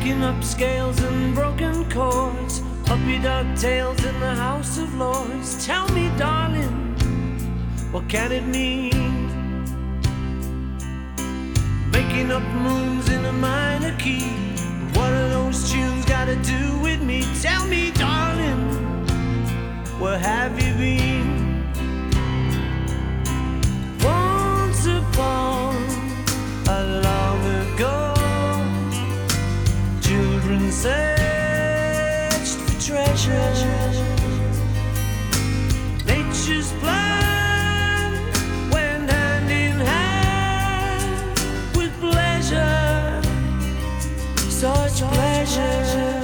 picking up scales and broken chords, puppy dog tails in the House of Lords. Tell me, darling, what can it mean? Making up moons in a minor key. What are those tunes got to do with me? Tell me, darling, where have you been? Once upon a long ago, children searched for treasure. Nature's plan went hand in hand with pleasure, such pleasure.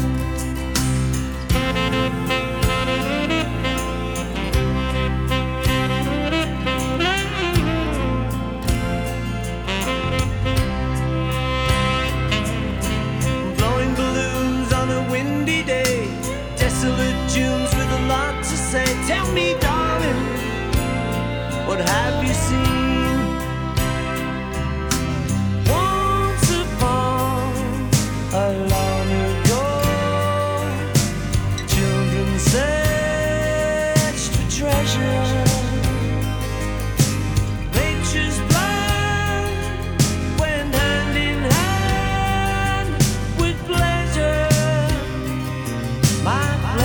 Desolate tunes with a lot to say. Tell me, darling, what have you seen? Once upon a long ago, children searched for treasure. Nature's plan went hand in hand with pleasure. My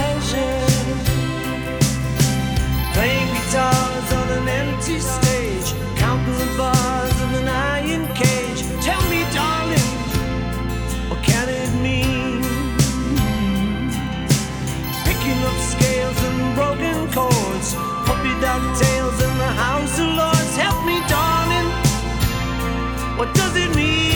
playing guitars on an empty stage, counting the bars of an iron cage. Tell me, darling, what can it mean? Picking up scales and broken chords, puppy dog tails in the House of Lords. Help me, darling, what does it mean?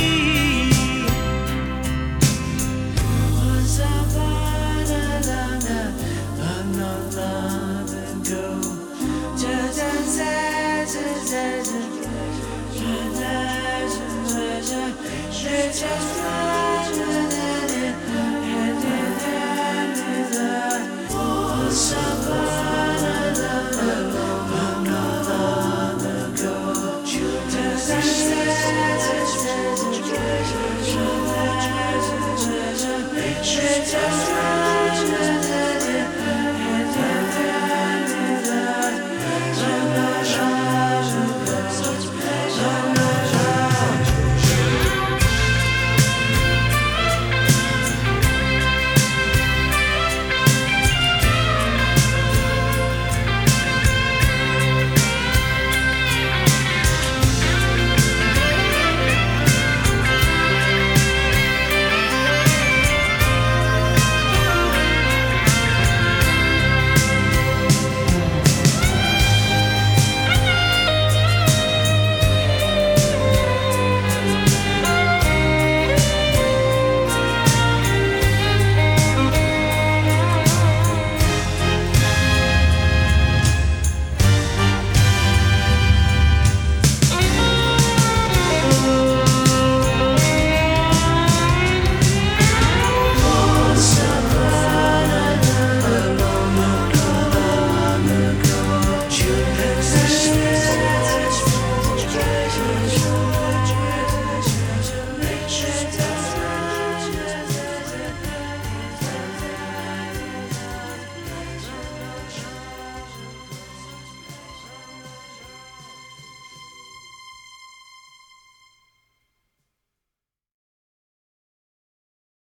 Treasure.